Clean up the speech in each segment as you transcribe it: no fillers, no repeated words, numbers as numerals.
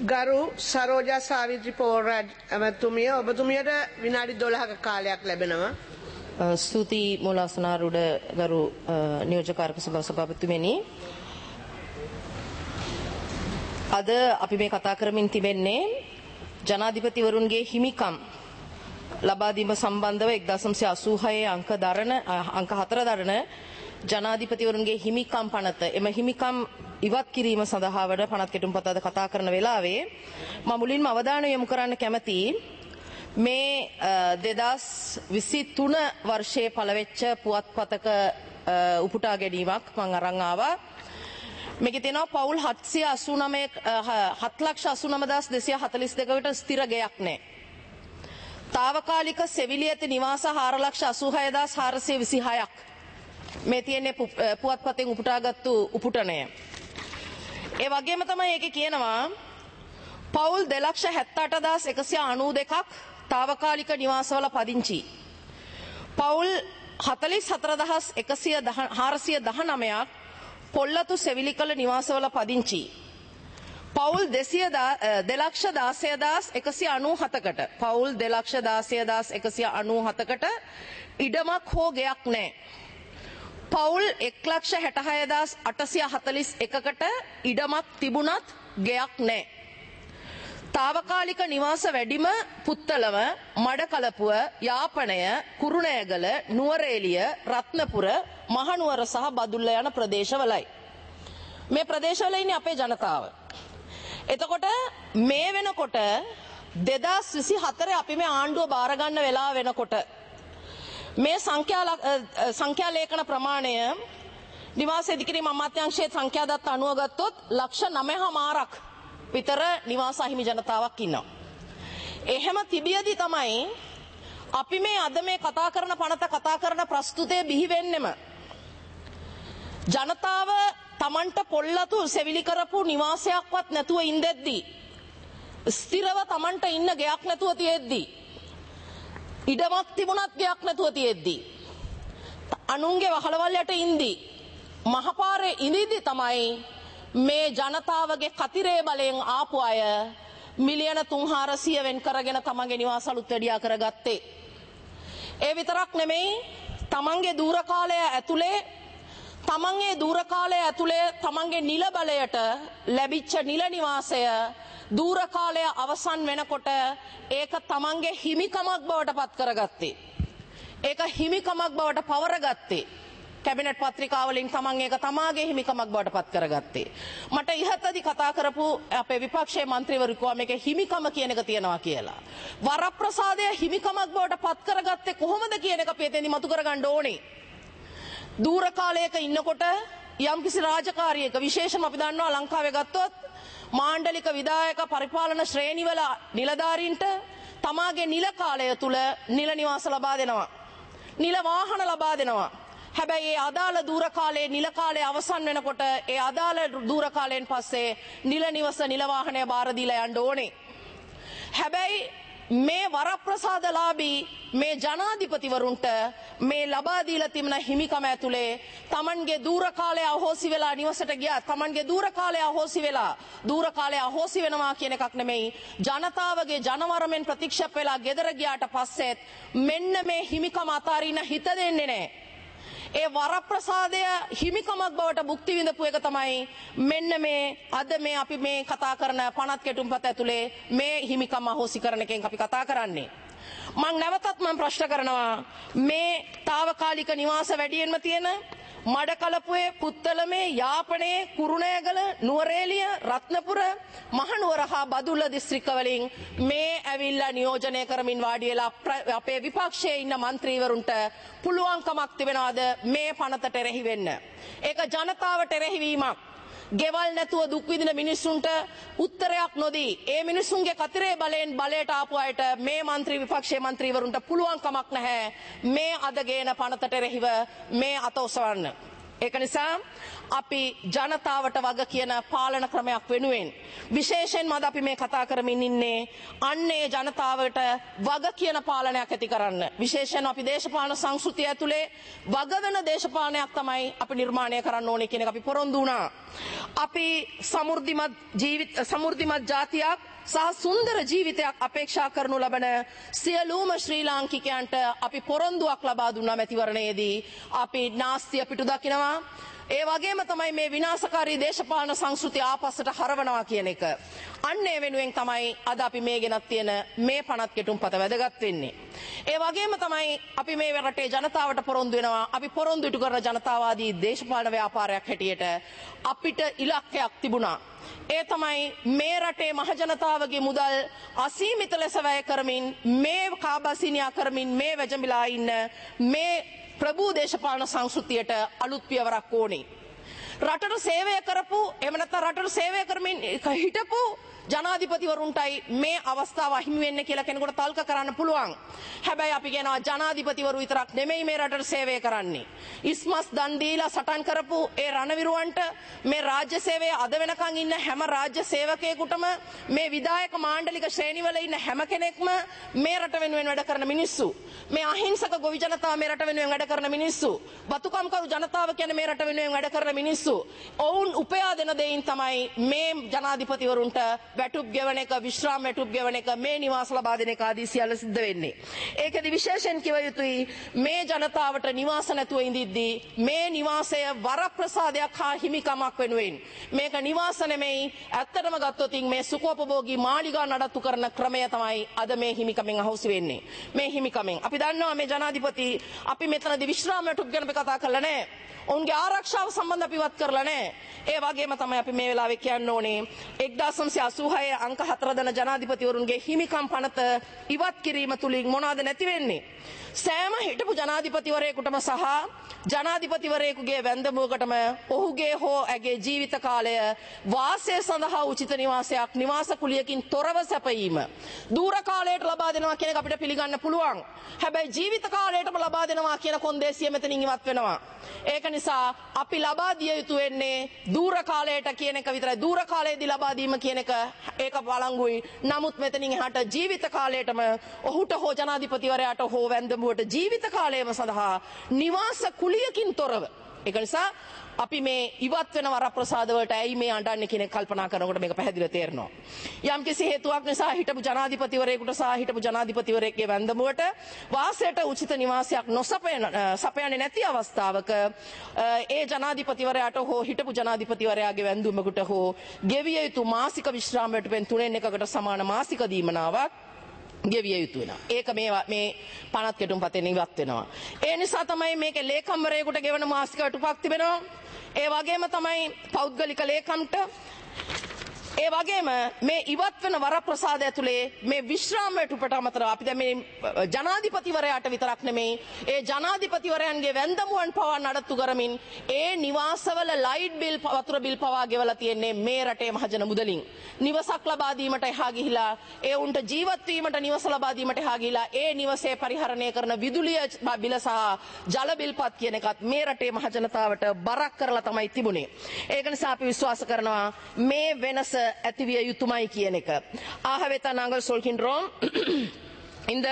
ගරු සරෝජා සාවිත්‍රි පෝරාජ් ඇමතුමිය ඔබතුමියට විනාඩි 12ක කාලයක් ලැබෙනවා. ස්තුති මූලාසනාරූඪ ගරු නියෝජ්‍යකාරක සභාපතිතුමනි, අද අපි මේ කතා කරමින් තිබෙන්නේ ජනාධිපතිවරුන්ගේ හිමිකම් ලබා දීම සම්බන්ධව 1986 අංක 4 දරන ජනාධිපතිවරුන්ගේ හිමිකම් පනත, එම හිමිකම් ඉවත් කිරීම සඳහා වඩ පනත් කෙටුම්පත අද කතා කරන වෙලාවේ මම මුලින්ම අවධානය යොමු කරන්න කැමති මේ 2023 වර්ෂයේ පළවෙච්ච පුවත්පතක උපුටා ගැනීමක් මම අරන් ආවා. මේකේ තියෙනවා පවුල් 7,89,242කට ස්ථිර ගයක් නැහැ. తాවකාලික සෙවිලි ඇති නිවාස 4,86,426ක් මේ තියෙන්නේ පුවත්පතෙන් උපුටාගත්තු උපුටණය. ඒ වගේම තමයි ඒකේ කියනවා පවුල් 2,78,192ක් తాවකාලික නිවාසවල පදිංචි. පවුල් 44,419ක් පොල්ලතු සෙවිලි කළ නිවාසවල පදිංචි. පවුල් 2,16,197කට පවුල් 2,16,197කට ඉඩමක් හෝ ගෙයක් නැහැ. පවුල් 1,66,841කට ඉඩමක් තිබුණත් ගෙයක් නැහැ. తాවකාලික නිවාස වැඩිම පුත්තලම, මඩකලපුව, යාපනය, කුරුණෑගල, නුවරඑළිය, රත්නපුර, මහනුවර සහ බදුල්ල යන ප්‍රදේශවලයි. මේ ප්‍රදේශවල ඉන්නේ අපේ ජනතාව. එතකොට මේ වෙනකොට 2024 අපි මේ ආණ්ඩුව බාර ගන්න වෙලාව වෙනකොට මේ සංඛ්‍යා ලේඛන ප්‍රමාණය නිවාස ඉදිකිරීම අමාත්‍යාංශයේ සංඛ්‍යා දත්ත අනුව ගත්තොත් 9,900ක් විතර නිවාස අහිමි ජනතාවක් ඉන්නවා. එහෙම තිබියදී තමයි අපි මේ අද මේ කතා කරන පනත කතා කරන ප්‍රස්තුතය බිහි වෙන්නෙම ජනතාව තමන්ට පොල්ලතු සෙවිලි කරපු නිවාසයක්වත් නැතුව ඉඳෙද්දී, ස්ථිරව තමන්ට ඉන්න ගෙයක් නැතුව තියෙද්දී, ඉඩමක් තිබුණත් ගෙයක් නැතුව තියෙද්දී, අනුන්ගේ වහලවල් යට ඉඳී මහපාරේ ඉඳිද්දී තමයි මේ ජනතාවගේ කතිරේ බලයෙන් ආපු අය මිලියන 300 වෙන් කරගෙන තමන්ගේ නිවාස අලුත් වැඩියා කරගත්තේ. ඒ විතරක් නෙමෙයි, තමන්ගේ දූර කාලය ඇතුලේ තමන්ගේ නිල බලයට ලැබිච්ච නිල නිවාසය දූර කාලය අවසන් වෙනකොට ඒක තමන්ගේ හිමිකමක් බවට පත් කරගත්තේ. ඒක හිමිකමක් බවට පවරගත්තේ. කැබිනට් පත්‍රිකාවලින් තමන් ඒක තමාගේ හිමිකමක් බවට පත් කරගත්තේ. මට ඉහතදී කතා කරපු අපේ විපක්ෂයේ මන්ත්‍රීවරු කිව්වා මේකේ හිමිකම කියන එක තියනවා කියලා. වරප්‍රසාදය හිමිකමක් බවට පත් කරගත්තේ කොහොමද කියන එක අපි එතෙන්දි මතු කරගන්න ඕනේ. දූර කාලයක ඉන්නකොට යම්කිසි රාජකාරියක, විශේෂම අපි දන්නවා ලංකාවේ ගත්තොත් මාණ්ඩලික විධායක පරිපාලන ශ්‍රේණිවල නිලධාරීන්ට තමාගේ නිල කාලය තුල නිල නිවාස ලබා දෙනවා. නිල වාහන ලබා දෙනවා. හැබැයි ඒ අදාළ දූර කාලයේ නිල කාලය අවසන් වෙනකොට ඒ අදාළ දූර කාලයෙන් පස්සේ නිල නිවස නිල වාහනය බාර දීලා යන්න ඕනේ. හැබැයි මේ වරප්‍රසාදලාභී මේ ජනාධිපතිවරුන්ට මේ ලබා දීලා තිබෙන හිමිකම ඇතුලේ තමන්ගේ දූර කාලය අහෝසි වෙලා නිවසට ගියා, තමන්ගේ දූර කාලය අහෝසි වෙනවා කියන එකක් නෙමෙයි, ජනතාවගේ ජනවරමෙන් ප්‍රතික්ෂේප වෙලා ගෙදර ගියාට පස්සෙත් මෙන්න මේ හිමිකම අතාරින්න හිත දෙන්නේ නැහැ. ඒ වරප්‍රසාදය හිමිකමක් බවට භුක්ති විඳපු එක තමයි මෙන්න මේ අද මේ අපි මේ කතා කරන පනත් කෙටුම්පත ඇතුලේ මේ හිමිකම අහෝසි කරන එකෙන් අපි කතා කරන්නේ. මම නැවතත් ප්‍රශ්න කරනවා, මේ తాවකාලික නිවාස වැඩියෙන්ම තියෙන මඩකලපුවේ, පුත්තලමේ, යාපනයේ, කුරුණෑගල, නුවරඑළිය, රත්නපුර, මහනුවර හා බදුල්ල දිස්ත්‍රික්කවලින් මේ ඇවිල්ලා නියෝජනය කරමින් වාඩි වෙලා අපේ විපක්ෂයේ ඉන්න മന്ത്രിවරුන්ට පුළුවන්කමක් තිබෙනවද මේ පනතට එරෙහි වෙන්න? ඒක ජනතාවට එරෙහිවීමක්. ගෙවල් නැතුව දුක් විඳින මිනිස්සුන්ට උත්තරයක් නොදී ඒ මිනිස්සුන්ගේ කතරේ බලයෙන් බලයට ආපු අයට මේ විපක්ෂයේ മന്ത്രിවරුන්ට පුළුවන්කමක් නැහැ මේ අද ගේන පනතට එරෙහිව මේ අත ඔසවන්න. ඒක නිසා අපි ජනතාවට වග කියන පාලන ක්‍රමයක් වෙනුවෙන් විශේෂයෙන්ම අද අපි මේ කතා කරමින් ඉන්නේ අන්නේ ජනතාවට වග කියන පාලනයක් ඇති කරන්න. විශේෂයෙන් අපි දේශපාලන සංස්කෘතිය ඇතුලේ වග වෙන දේශපාලනයක් තමයි අපි නිර්මාණය කරන්න ඕනේ කියන එක අපි පොරොන්දු වුණා. අපි සමෘද්ධිමත් ජාතියක් සහ සුන්දර ජීවිතයක් අපේක්ෂා කරනු ලබන සියලුම ශ්‍රී ලාංකිකයන්ට අපි පොරොන්දුවක් ලබා දුන්නා මැතිවරණයේදී. අපි නාස්තිය පිටු දකිනවා. ඒ වගේම තමයි මේ විනාශකාරී දේශපාලන සංස්කෘතිය ආපස්සට හරවනවා කියන එක. අන්න ඒ වෙනුවෙන් තමයි අද අපි මේ ගෙනත් තියෙන මේ පනත් කෙටුම්පත වැදගත් වෙන්නේ. ඒ වගේම තමයි අපි මේ රටේ ජනතාවට පොරොන්දු වෙනවා. අපි පොරොන්දු ඉටු කරන ජනතාවාදී දේශපාලන ව්‍යාපාරයක් හැටියට අපිට ඉලක්කයක් තිබුණා. ඒ තමයි මේ රටේ මහජනතාවගේ මුදල් අසීමිත ලෙස වැය කරමින් මේ කාබාසිනියා කරමින් මේ වැජඹිලා ඉන්න මේ ප්‍රභූ දේශපාලන සංස්කෘතියට අලුත් පියවරක් ඕනේ. රටට සේවය කරපු එහෙම නැත්නම් රටට සේවය කරමින් හිටපු ජනාධිපතිවරුන්ටයි මේ අවස්ථාව අහිමි වෙන්නේ කියලා කෙනෙකුට තල්ක කරන්න පුළුවන්. හැබැයි අපි කියනවා ජනාධිපතිවරු විතරක් නෙමෙයි මේ රටට සේවය කරන්නේ. ඉස්මස් දන් දීලා සටන් කරපු ඒ රණවිරුවන්ට මේ රාජ්‍ය සේවයේ අද වෙනකන් ඉන්න හැම රාජ්‍ය සේවකයෙකුටම මේ විධායක මාණ්ඩලික ශ්‍රේණිවල ඉන්න හැම කෙනෙක්ම මේ රට වෙනුවෙන් වැඩ කරන මිනිස්සු. මේ අහිංසක ගොවි ජනතාව මේ රට වෙනුවෙන් වැඩ කරන මිනිස්සු. බතුකම්කරු ජනතාව කියන්නේ මේ රට වෙනුවෙන් වැඩ කරන මිනිස්සු. ඔවුන් උපයා දෙන දෙයින් තමයි මේ ජනාධිපතිවරුන්ට වැටුප් ගෙවන එක, විශ්‍රාම වැටුප් ගෙවන එක, මේ නිවාස ලබා දෙන එක ආදී සියල්ල සිද්ධ වෙන්නේ. ඒකෙදි විශේෂයෙන් කිව යුතුයි මේ ජනතාවට නිවාස නැතුව ඉඳිද්දී මේ නිවාසය වරප්‍රසාදයක් හා හිමිකමක් වෙනුවෙන් මේක නිවාස නෙමෙයි, ඇත්තටම ගත්තොත් මේ සුඛෝපභෝගී මාලිගා නඩත්තු කරන ක්‍රමය තමයි අද මේ හිමිකමෙන් අහුසි වෙන්නේ. මේ හිමිකමෙන් අපි දන්නවා මේ ජනාධිපති අපි මෙතනදී විශ්‍රාම වැටුප් ගැන කතා කරලා නැහැ. ඔවුන්ගේ ආරක්ෂාව සම්බන්ධ අපි වත් කරලා නැහැ. ඒ වගේම තමයි අපි මේ වෙලාවේ කියන්න ඕනේ 1986 අංක 4 දන ජනාධිපතිවරුන්ගේ හිමිකම් පනත ඉවත් කිරීම තුලින් මොනවාද නැති වෙන්නේ? සෑම හිටපු ජනාධිපතිවරයෙකුටම සහ ජනාධිපතිවරයෙකුගේ වැන්දමුවකටම ඔහුගේ හෝ ඇගේ ජීවිත කාලය වාසය සඳහා උචිත නිවාසයක්, නිවාස කුලියකින් තොරව සැපයීම දූර කාලයට ලබා දෙනවා කියන එක අපිට පිළිගන්න පුළුවන්. හැබැයි ජීවිත කාලයටම ලබා දෙනවා කියන කොන්දේසිය මෙතනින් ඉවත් වෙනවා. ඒක නිසා අපි ලබා දිය යුතු වෙන්නේ දූර කාලයට කියන එක විතරයි. දූර කාලයේදී ලබා දීම කියන එක ඒක බලංගුයි. නමුත් මෙතනින් එහාට ජීවිත කාලයටම ඔහුට හෝ ජනාධිපතිවරයාට හෝ වැන්දමුවට ජීවිත කාලයම සඳහා නිවාස කුලියකින් තොරව. ඒක නිසා අපි මේ ඉවත් වෙන වරප්‍රසාද වලට ඇයි මේ අඬන්නේ කියන කල්පනා කරනකොට මේක පැහැදිලිව තේරෙනවා. යම්කිසි හේතුවක් නිසා හිටපු ජනාධිපතිවරයෙකුට සහ හිටපු ජනාධිපතිවරයෙක්ගේ වැන්දමුවට වාසයට උචිත නිවාසයක් සපයන්නේ නැති අවස්ථාවක ඒ ජනාධිපතිවරයාට හෝ හිටපු ජනාධිපතිවරයාගේ වැන්දුමකට හෝ ගෙවිය යුතු මාසික විශ්‍රාම වැටුපෙන් 3/1කට සමාන මාසික දීමනාවක් ගෙවිය යුතු වෙනවා. ඒක මේ පනත් කෙටුම්පතෙන් ඉවත් වෙනවා. ඒ නිසා තමයි මේකේ ලේකම්වරයෙකුට ගෙවන මාසික වැටුපක් තිබෙනවා. ඒ වගේම තමයි පෞද්ගලික ලේකම්ට ඒ වගේම මේ ඉවත් වෙන වරප්‍රසාද ඇතුලේ මේ විශ්‍රාම වැටුපට අමතරව අපි දැන් මේ ජනාධිපතිවරයාට විතරක් නෙමෙයි ඒ ජනාධිපතිවරයන්ගේ වැන්දමුවන් පවා නඩත්තු කරමින් ඒ නිවාසවල ලයිට් බිල්, වතුර බිල් පවා ගෙවලා තියෙන්නේ මේ රටේ මහජන මුදලින්. නිවසක් ලබා දීමට එහා ගිහිලා ඒ උන්ට ජීවත් වීමට නිවස ලබා දීමට එහා ගිහිලා ඒ නිවසේ පරිහරණය කරන විදුලිය බිල සහ ජල බිල්පත් කියන එකත් මේ රටේ මහජනතාවට බරක් කරලා තමයි තිබුණේ. ඒක නිසා අපි විශ්වාස කරනවා මේ වෙනස ඇතිවිය යුතුමයි කියන එක. ஆகவே நாங்கள் சொல்கின்றோம் இந்த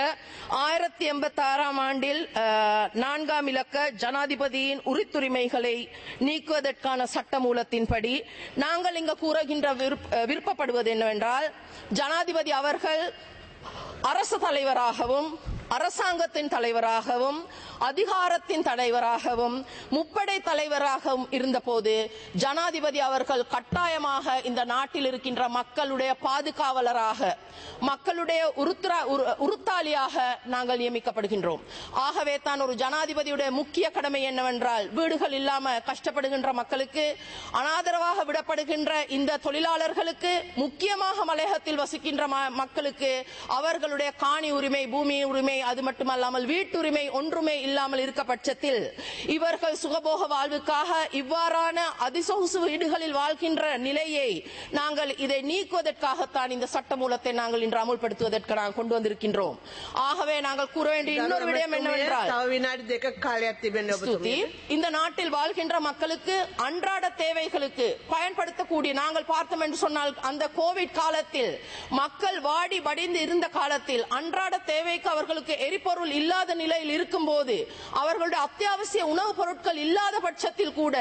1086 ஆண்டில் 4ஆம் இலக்க ஜனாதிபதியின் உரித்துரிமைகளை நீக்குவதற்கான சட்டமூலத்தின்படி நாங்கள் இங்கு கூறுகின்ற விருப்பப்படுவது என்னவென்றால் ஜனாதிபதி அவர்கள் அரசு தலைவராகவும் அரசாங்கத்தின் தலைவராகவும் அதிகாரத்தின் தலைவராகவும் முப்படை தலைவராகவும் இருந்தபோது ஜனாதிபதி அவர்கள் கட்டாயமாக இந்த நாட்டில் இருக்கின்ற மக்களுடைய பாதுகாவலராக, மக்களுடைய உறுத்தாளியாக நாங்கள் நியமிக்கப்படுகின்றோம். ஆகவே தான் ஒரு ஜனாதிபதியுடைய முக்கிய கடமை என்னவென்றால் வீடுகள் இல்லாம கஷ்டப்படுகின்ற மக்களுக்கு, அனாதரவாக விடப்படுகின்ற இந்த தொழிலாளர்களுக்கு, முக்கியமாக மலையகத்தில் வசிக்கின்ற மக்களுக்கு அவர்களுடைய காணி உரிமை, பூமி உரிமை, அது மட்டுமல்லாமல் வீட்டுரிமை ஒன்றுமே இல்லாமல் இருக்க பட்சத்தில் இவர்கள் சுகபோக வாழ்வுக்காக இவ்வாறான அதிசொகுசு வீடுகளில் வாழ்கின்ற நிலையை நாங்கள் இதை நீக்குவதற்காகத்தான் இந்த சட்டமூலத்தை நாங்கள் இன்று அமுல்படுத்துவதற்கு நாங்கள் கொண்டு வந்திருக்கின்றோம். ஆகவே நாங்கள் கூற வேண்டிய இன்னொரு விடயம் என்னவென்றால் இந்த நாட்டில் வாழ்கின்ற மக்களுக்கு அன்றாட தேவைகளுக்கு பயன்படுத்தக்கூடிய, நாங்கள் பார்த்தோம் என்று சொன்னால் அந்த கோவிட் காலத்தில் மக்கள் வாடி வடிந்து இருந்த காலத்தில் அன்றாட தேவைக்கு அவர்களுக்கு அவர்களுக்கு எரிபொருள் இல்லாத நிலையில் இருக்கும்போது அவர்களுடைய அத்தியாவசிய உணவுப் பொருட்கள் இல்லாத பட்சத்தில் கூட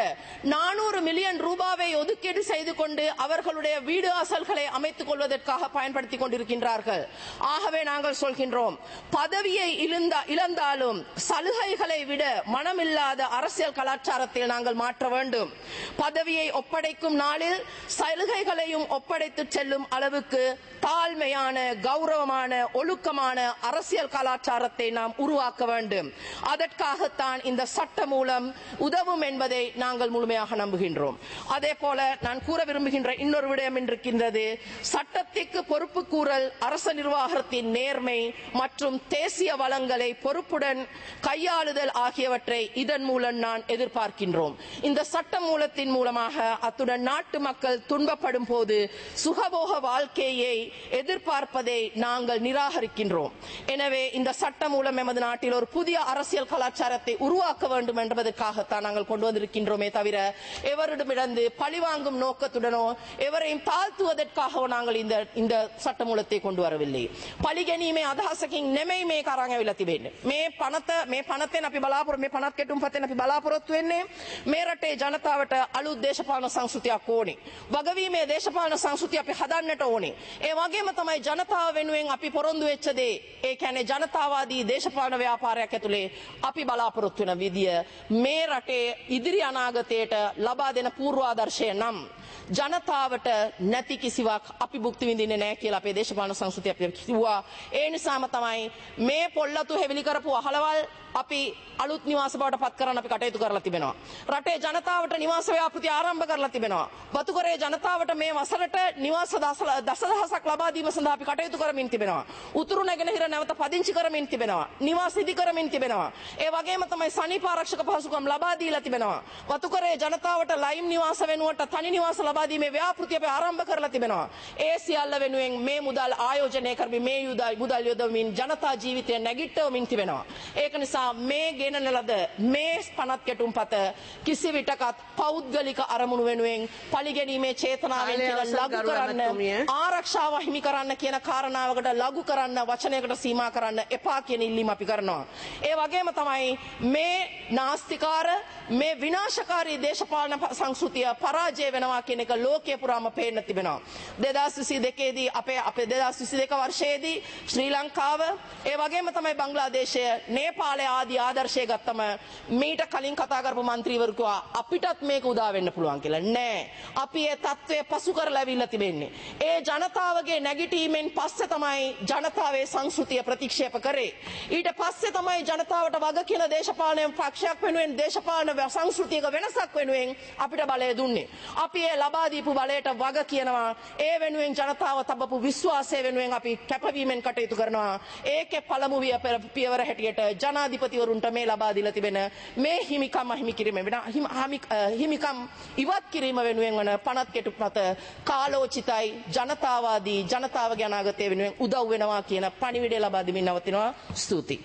400 மில்லியன் ரூபாவை ஒதுக்கீடு செய்து கொண்டு அவர்களுடைய வீடு வாசல்களை அமைத்துக் கொள்வதற்காக பயன்படுத்திக் கொண்டிருக்கின்றார்கள். ஆகவே நாங்கள் சொல்கின்றோம், பதவியை இழந்தாலும் சலுகைகளை விட மனமில்லாத அரசியல் கலாச்சாரத்தில் நாங்கள் மாற்ற வேண்டும். பதவியை ஒப்படைக்கும் நாளில் சலுகைகளையும் ஒப்படைத்து செல்லும் அளவுக்கு தாழ்மையான, கௌரவமான, ஒழுக்கமான அரசியல் கலாச்சாரத்தை நாம் உருவாக்க வேண்டும். அதற்காகத்தான் இந்த சட்ட மூலம் உதவும் என்பதை நாங்கள் முழுமையாக நம்புகின்றோம். அதே போல நான் கூற விரும்புகின்ற இன்னொரு விடயம் இருக்கின்றது. சட்டத்திற்கு பொறுப்பு கூறல், அரச நிர்வாகத்தின் நேர்மை மற்றும் தேசிய வளங்களை பொறுப்புடன் கையாளுதல் ஆகியவற்றை இதன் மூலம் நான் எதிர்பார்க்கின்றோம். இந்த சட்ட மூலத்தின் மூலமாக அத்துடன் நாட்டு மக்கள் துன்பப்படும் போது சுகபோக வாழ்க்கையை எதிர்பார்ப்பதை நாங்கள் நிராகரிக்கின்றோம். எனவே இந்த சட்ட மூலம் எமது நாட்டில் ஒரு புதிய அரசியல் கலாச்சாரத்தை உருவாக்க வேண்டும் என்பதற்காகத்தான் நாங்கள் கொண்டு வந்திருக்கின்றோமே தவிர எவரிடமிருந்து பழிவாங்கும் நோக்கத்துடனோ எவரையும் தாழ்த்துவதற்காகவோ நாங்கள் இந்த சட்ட மூலத்தை கொண்டு வரவில்லை. පලිගැනීමේ අදහසකින් නෙමෙයි මේ කරන් ඇවිල්ලා තිබෙන්නේ. මේ පනතෙන් අපි බලාපොරොත්තු මේ පනත් කෙටුම්පතෙන් අපි බලාපොරොත්තු වෙන්නේ මේ රටේ ජනතාවට අලුත් දේශපාලන සංස්කෘතියක් ඕනේ. වගවීමේ දේශපාලන සංස්කෘතිය අපි හදන්නට ඕනේ. ඒ වගේම තමයි ජනතාව වෙනුවෙන් අපි පොරොන්දු වෙච්ච දේ, ඒ කියන්නේ ජනතාවාදී දේශපාලන ව්‍යාපාරයක් ඇතුලේ අපි බලාපොරොත්තු වෙන විදිය මේ රටේ ඉදිරි අනාගතයට ලබා දෙන පූර්වාදර්ශය නම් ජනතාවට නැති කිසිවක් අපි භුක්ති විඳින්නේ නැහැ කියලා අපේ දේශපාලන සංස්කෘතිය අපි කිව්වා. ඒ නිසාම තමයි මේ පොල්ලතු හැවිලි කරපු අහලවල් අපි අලුත් නිවාස බවට පත් කරන්න අපි කටයුතු කරලා තිබෙනවා. රටේ ජනතාවට නිවාස ව්‍යාපෘති ආරම්භ කරලා තිබෙනවා. වතුකරේ ජනතාවට මේ වසරට නිවාස දසදහසක් ලබා දීම සඳහා අපි කටයුතු කරමින් තිබෙනවා. උතුරු නැගෙනහිර නැවත පදිංචි කරමින් තිබෙනවා. නිවාස ඉදි කරමින් තිබෙනවා. ඒ වගේම තමයි සනීප ආරක්ෂක පහසුකම් ලබා දීලා තිබෙනවා. වතුකරේ ජනතාවට ලයිම් නිවාස වෙනුවට තනි නිවාස ලබා දීමේ ව්‍යාපෘති අපි ආරම්භ කරලා තිබෙනවා. ඒ සියල්ල වෙනුවෙන් මේ මුදල් ආයෝජනය කරමින් මේ මුදල් යොදවමින් ජනතා ජීවිතය නැගිටවමින් තිබෙනවා. ඒක නිසා මේ ගෙනන ලද මේ පනත් කෙටුම්පත කිසි විටකත් පෞද්ගලික අරමුණු වෙනුවෙන් පරිගැනීමේ චේතනාවෙන් ලඝු කරන්න, ආරක්ෂාව හිමි කරන්න කියන කාරණාවකට ලඝු කරන්න, වචනයකට සීමා කරන්න එපා කියන ඉල්ලීම අපි කරනවා. ඒ වගේම තමයි මේ නාස්තිකාර, මේ විනාශකාරී දේශපාලන සංස්කෘතිය පරාජය වෙනවා කියන එක ලෝකයේ පුරාම පේන්න තිබෙනවා. 2022 දී අපේ 2022 වර්ෂයේදී ශ්‍රී ලංකාව, ඒ වගේම තමයි බංග්ලාදේශය, නේපාලය ආදී ආදර්ශය ගත්තම මීට කලින් කතා කරපු മന്ത്രിවරු කිව්වා අපිටත් මේක උදා වෙන්න පුළුවන් කියලා. නෑ, අපි ඒ தત્ත්වය පසු කරලා ඇවිල්ලා තිබෙන්නේ. ඒ ජනතාවගේ නැගිටීමෙන් පස්සේ තමයි ජනතාවේ සංස්කෘතිය ප්‍රතික්ෂේප කරේ. ඊට පස්සේ තමයි ජනතාවට වග කියන දේශපාලන පක්ෂයක් වෙනුවෙන් දේශපාලන සංස්කෘතියක වෙනසක් වෙනුවෙන් අපිට බලය දුන්නේ. අපි ඒ ලබා දීපු බලයට වග කියනවා. ඒ වෙනුවෙන් ජනතාව තබපු විශ්වාසය වෙනුවෙන් අපි කැපවීමෙන් කටයුතු කරනවා. ඒකේ පළමු පියවර හැටියට ජනාධිපතිවරුන්ට මේ ලබා දීලා තිබෙන මේ හිමිකම් ඉවත් කිරීම වෙනුවෙන් වන පනත් කෙටුම්පත කාලෝචිතයි, ජනතාවාදී, ජනතාවගේ අනාගතය වෙනුවෙන් උදව් වෙනවා කියන පණිවිඩය ලබා දෙමින් නවතිනවා. ස්තුතියි.